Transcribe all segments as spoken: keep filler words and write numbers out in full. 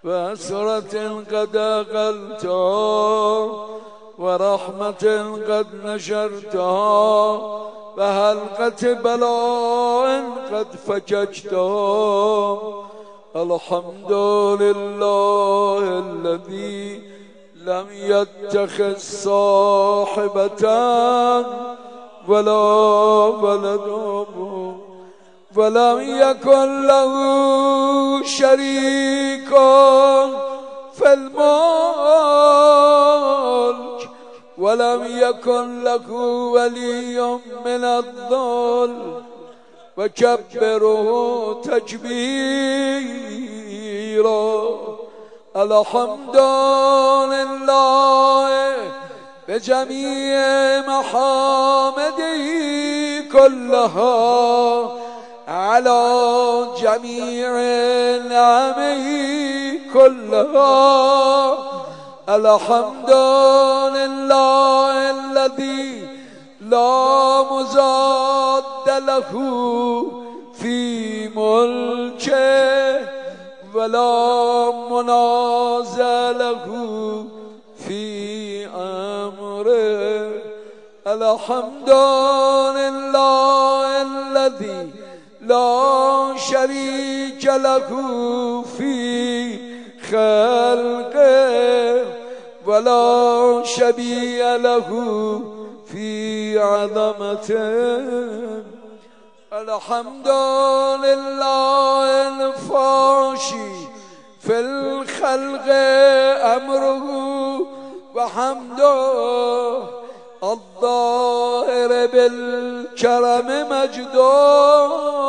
وأسرة قد أقلتها ورحمة قد نشرتها وحلقة بلاء قد فككتها. الحمد لله الذي لم يتخذ صاحبة ولا ولد ولم يكن له شريك في الملك ولم يكن له ولي من الذل وكبره تكبيرا. الحمد لله بجميع محامده كلها على جميع نعمه كلها. الحمد لله الذي لا مزاد له في ملكه ولا منازع له في أمره. الحمد لله الذي لا شريك له في خلقه ولا شبيه له في عظمته. الحمد لله الفاشي في الخلق أمره وحمده الظاهر بالكرم مجده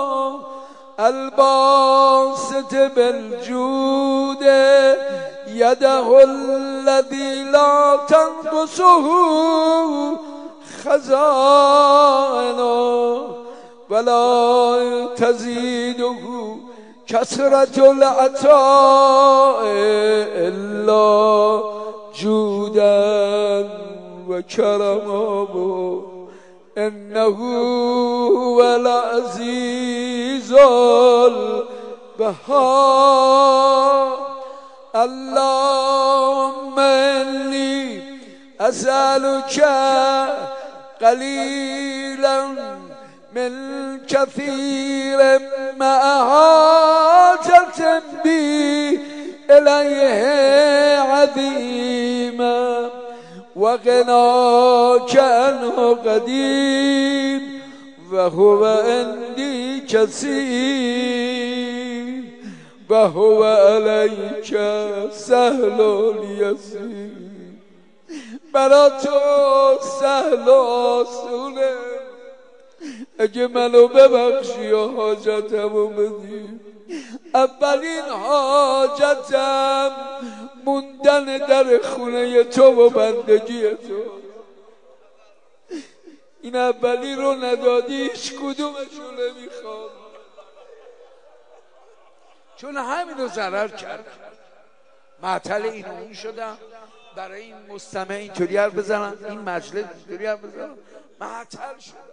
الباسط بالجود يده الذي لا تنقصه خزائنه ولا تزيده كثرة العطاء إلا جودا وكرما. إنه هو العزيز البهار. اللهم إني أسألك قليلا من كثير مع حاجة بي إليه عظيما وغناك عنه قديم وهو عندي كثير وهو عليك سهل يسير. برا تو سهل آسونه اگه منو ببخشی و حاجتمو بدی. اولین حاجتم موندن در خونه تو و بندگی تو. این اولی رو ندادی هیچ کدومشو نمیخوام، چون همینو ضرر کرد. معطل این و این شدم برای این مستمع اینطوری حرف بزنم، این مجلس اینطوری حرف بزنم، معطل شدم.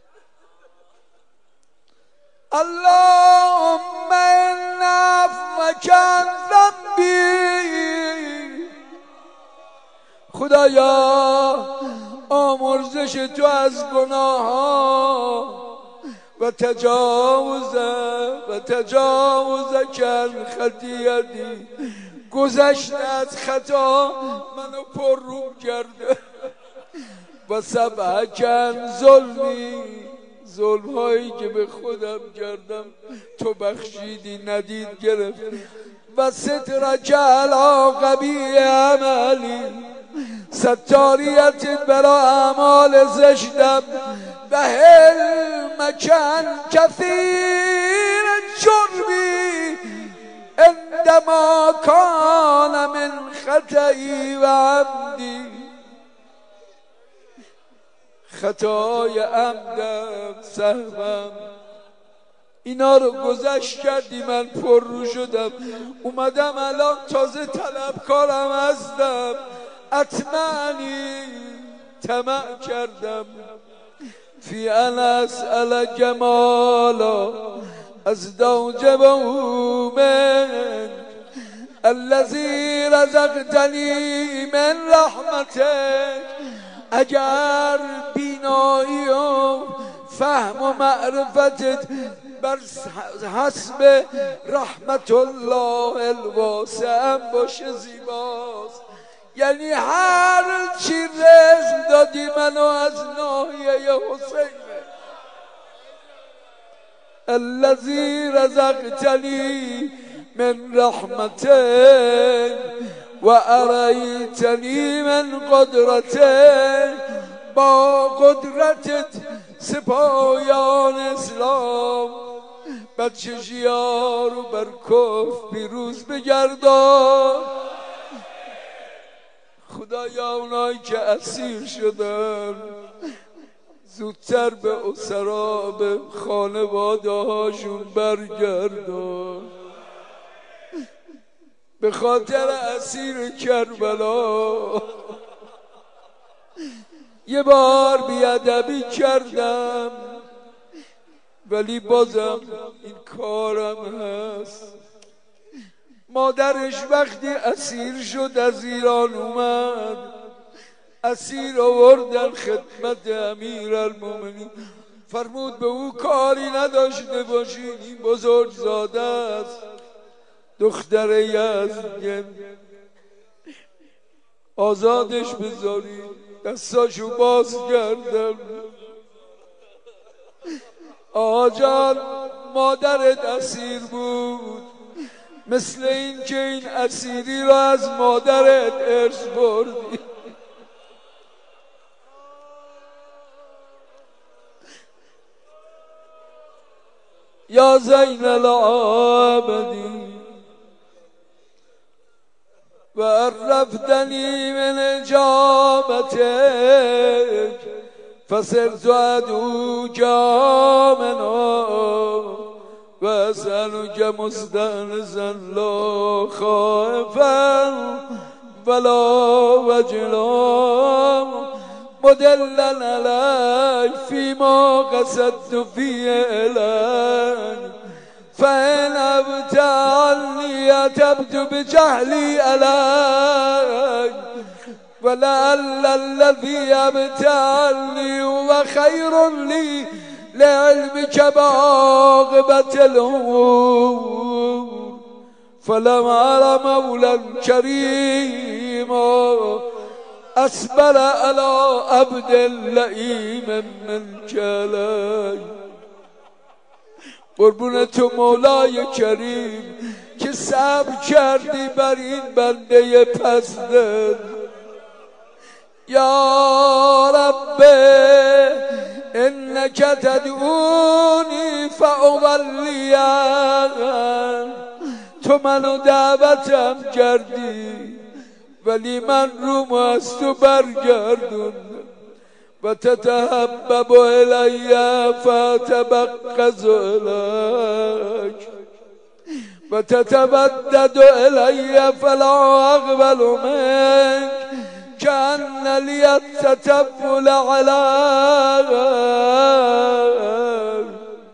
اللهم إن عفوك عن ذنبی. خدایا آمرزش تو از گناه ها و تجاوز و تجاوز کن خطیئتی، گذشته از خطا منو پر رو کرده و سبع کن ظلمی، ظلم هایی که به خودم کردم تو بخشیدی ندید گرفت. و سترک علی قبیح عملی، ستاریت برا اعمال زشتم و حلمکن کثیر جرمی عندما کان من خطئی و عمدی. خطای عمدم، سهوم، اینا رو گذشت کردی، من پر رو شدم. اومدم الان تازه طلبکارم هستم. اطمعنی طمع کردم فی ان اسأل جمالا از دوجبه من الذی رزقتنی من رحمتک. اگر بینایی و فهم و معرفتت بر حسب رحمت الله الواسع باشه زیباست. یعنی هر چی رزق دادی منو از ناحیه حسینه. الذی رزقتنی من رحمتک و اریتنی من قدرتک. با قدرتت سپاهیان اسلام بدششی‌ها رو بر کفر پیروز بگردان. خدایا اونایی که اسیر شدن زودتر به اسرا به خانواده هاشون برگردان. به خاطر اسیر کربلا یه بار بیادبی کردم ولی بازم این کارم هست. مادرش وقتی اسیر شد از ایران اومد، اسیر آوردن خدمت امیرالمومنین، فرمود به او کاری نداشته باشین، این بزرگ زاده است، دختر یزدگرد، آزادش بذارید. دستاشو باز کردم. آقا جان مادرت اسیر بود، مثل این که این اسیری را از مادرت ارث بردی. یا زین العابدین و عرفتنی من اجابتک فصرت عدوک آمنا و اسألک مستأنسا لا خائفا ولا وجلا مدلا علی فیما قصدت فی الیک فإن ابتعنی اتبت بجهلی علیک ولعل الذی ابتعنی هو خیر لی لعلمك بعاقبة الأمور فلم أر مولا كريما أصبر على عبد لئيم منك علي. قربون تو مولای کریم که صبر کردی بر این بنده پسند. یا رب انک تدعونی فاولیم. تو منو دعوتم کردی ولی من رومو از تو برگردون. و تتحبب الی فتبغض الیک و تتودد الی فلا اقبل منک كأن لي التتبل عليك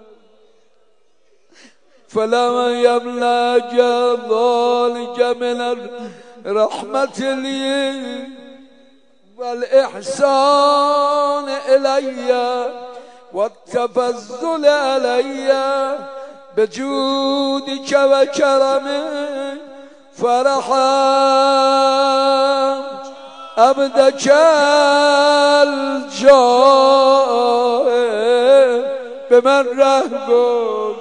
فلم يملك ذلك من الرحمة لي والإحسان إلي والتفضل علي بجودك وكرمك فرحمت عبدك الجائع به من رحم کن.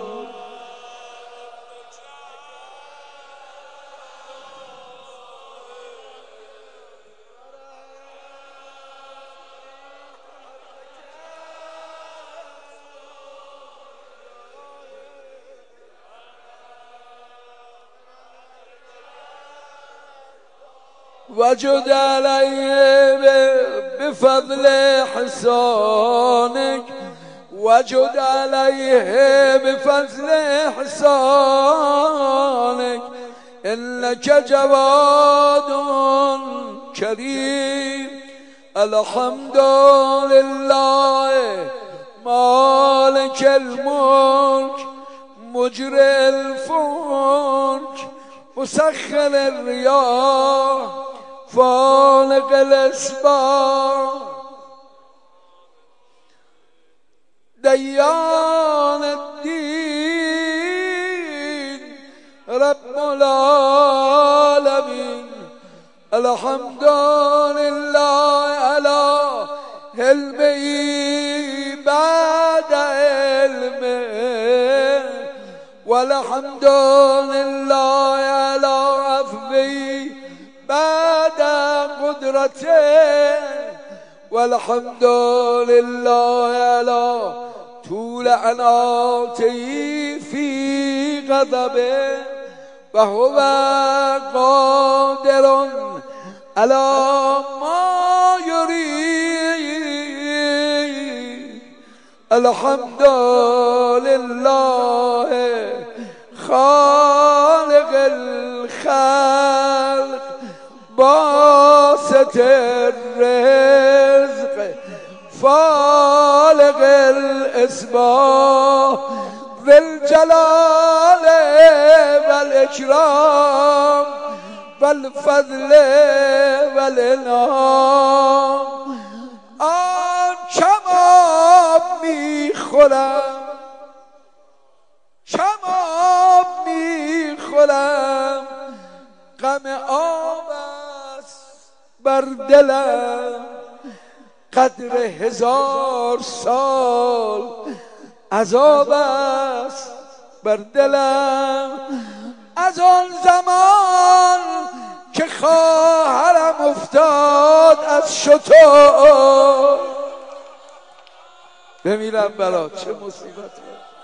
وجد عليه بفضل إحسانك وجد عليه بفضل إحسانك إنك جواد كريم. الحمد لله مالك الملك مجري الفلك مسخر الریاح فالق الاصباح دیان الدین رب العالمین الحمد لله علی علمه بعد علمه والحمد لله علی عفوه بعد قدرته والحمد لله علی طول عناته في غضبه وهو قادر على ما يريد الحمد لله خالق الخلق باسط الرزق فالق الإصباح ذي الجلال والإكرام والفضل والإنعام آن کماب میخورم کماب میخورم غم آب است بر دلم قدر هزار سال عذاب است بر دلم از آن زمان که خواهرم افتاد از شتر بمیرم برا چه مصیبت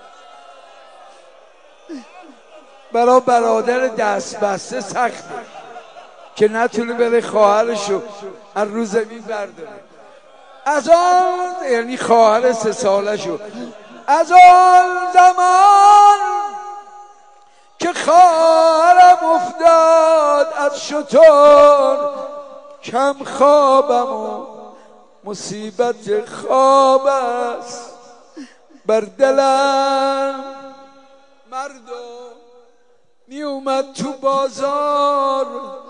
برا برادر دست بسته سخته که نتونه بره خواهرشو از رو زمین برداره از آن یعنی خواهر سه ساله شو از آن زمان که خواهرم افتاد از شتر کم خوابم و مصیبت خواب است بر دلم مردم می اومد تو بازار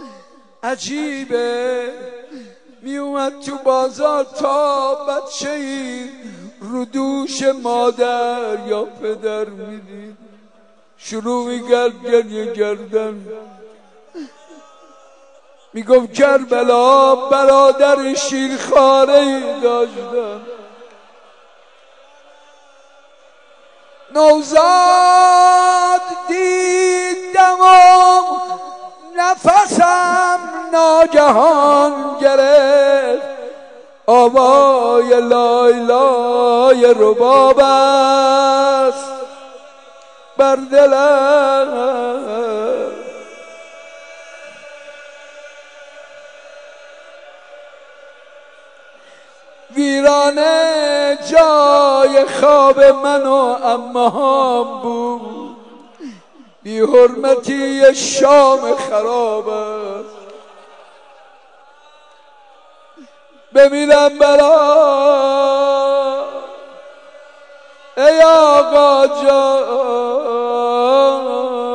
عجیبه می اومد تو بازار تا بچه ای رو دوش مادر یا پدر میدید شروع میگرد گریه کردن میگفت کربلا برادر شیرخواره ای داشتن نوزاد دیدم و نفسم ناگهان گرفت آوای لایلای رباب است بر دلم ویرانه جای خواب من و عمهام بود بی حرمتی شام خراب است بمیرم برا ای آقا جان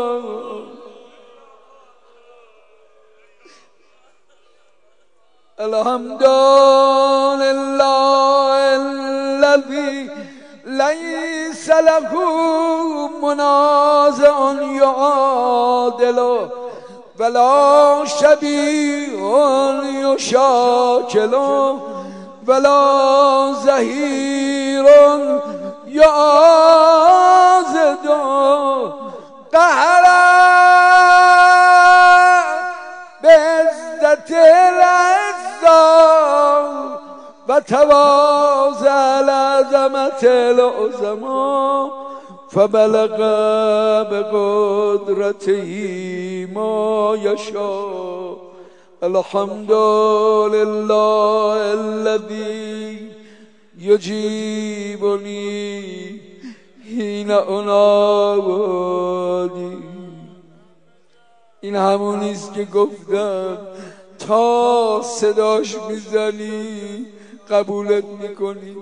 الحمد لله الذي ليس له منازع يعادله ولا شبيه يشاكله ولا زهير يعاضده قهر بعزة العزة وتواضع العظمة العظمى فبلغ بقدرته ما يشاء الحمد لله الذي يجيبني حين أنادي این همونیست که گفتم تا صداش میزنی قبولت میکنی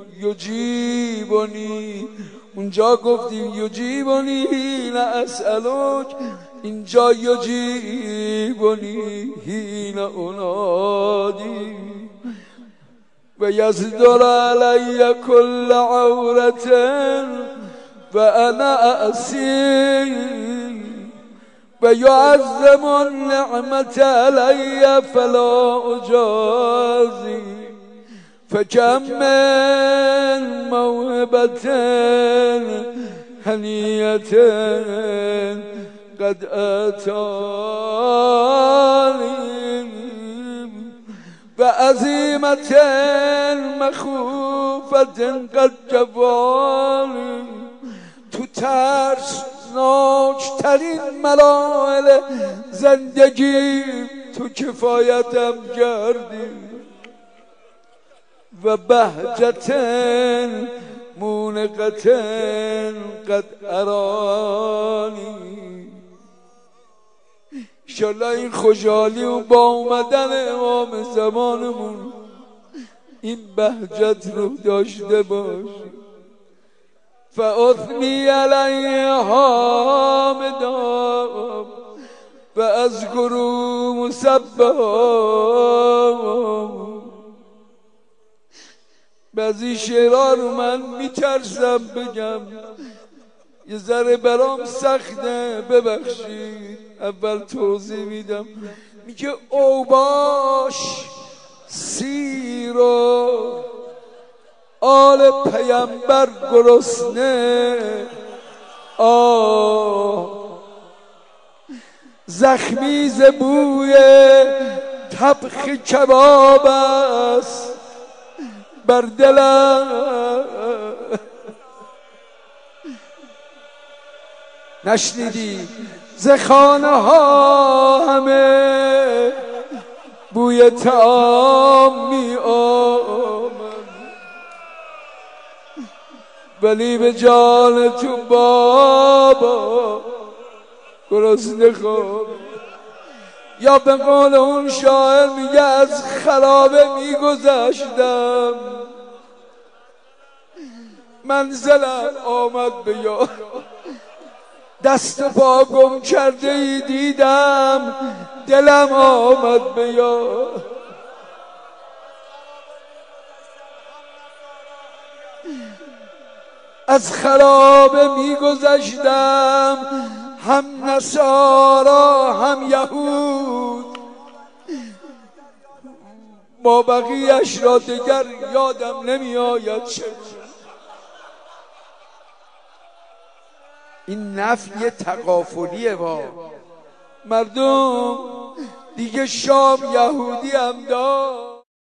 یجیبنی اونجا گفتیم یجیبنی حین اسألک اینجا یجیبنی حین انادی و یصدر علی کل عورة و انا اسی و یعظم النعمت علی فلا اجازی فکم من موهبة هنیة قد آتانی و عزیمة مخوفة قد جوانی. تو ترسناکترین مراحل زندگی تو کفایتم کردی و بهجة مونقة قد ارانی. انشالله این خوشحالی و با اومدن امام زمانمون این بهجت رو داشته باشی. فاثنی علیه حامدا و اذکر مسبحا. بعضی شعرها رو من میترسم بگم، یه ذره برام سخته، ببخشید. اول توضیح میدم. میگه اوباش سیرو آل پیامبر گرسنه، آه زخمی ز بوی طبخ کباب است بر دلم. نشنیدی ز خانه ها همه بوی طعام می آمد، ولی به جان تو بابا گرسنه خواب. یا به قول اون شاعر میگه از خرابه میگذشتم، منزلم آمد به یاد، دست پا گم کرده ای دیدم، دلم آمد به یاد. از خرابه میگذشتم، هم نصارا هم یهود، با بقیه‌اش را دیگر یادم نمی آید چه. این نفی تغافلیه. با مردم دیگه شام یهودی هم داد.